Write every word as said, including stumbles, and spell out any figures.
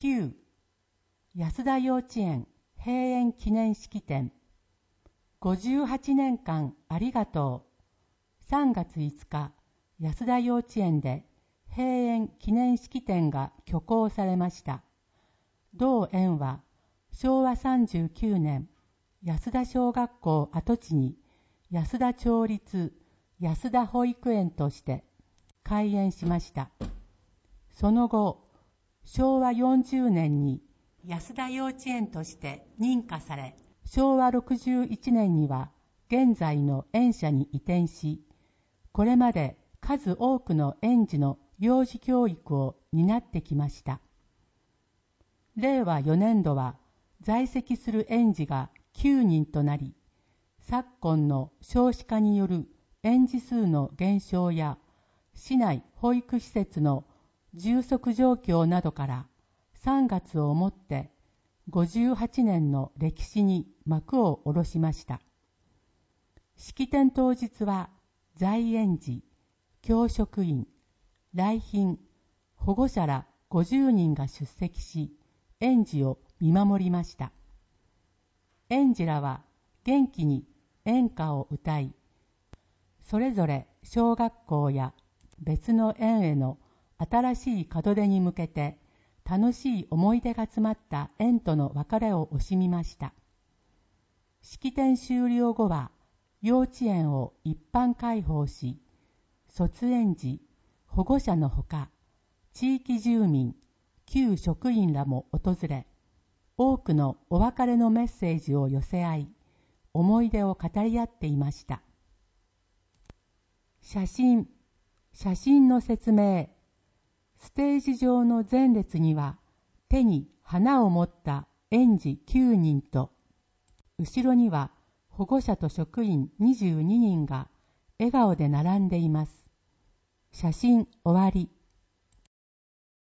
きゅう安田幼稚園閉園記念式典。ごじゅうはちねんかんありがとう。さんがついつか、安田幼稚園で閉園記念式典が挙行されました。同園はしょうわさんじゅうきゅうねん、安田小学校跡地に安田町立安田保育園として開園しました。その後、しょうわよんじゅうねんに安田幼稚園として認可され、しょうわろくじゅういちねんには現在の園舎に移転し、これまで数多くの園児の幼児教育を担ってきました。れいわよねんどは在籍する園児がきゅうにんとなり、昨今の少子化による園児数の減少や市内保育施設の充足状況などからさんがつをもってごじゅうはちねんの歴史に幕を下ろしました。式典当日は在園児、教職員、来賓、保護者らごじゅうにんが出席し、園児を見守りました。園児らは元気に園歌を歌い、それぞれ小学校や別の園への新しい門出に向けて楽しい思い出が詰まった園との別れを惜しみました。式典終了後は幼稚園を一般開放し、卒園児、保護者のほか、地域住民、旧職員らも訪れ、多くのお別れのメッセージを寄せ合い、思い出を語り合っていました。写真、写真の説明。ステージ上の前列には手に花を持った園児きゅうにんと、後ろには保護者と職員にじゅうににんが笑顔で並んでいます。写真終わり。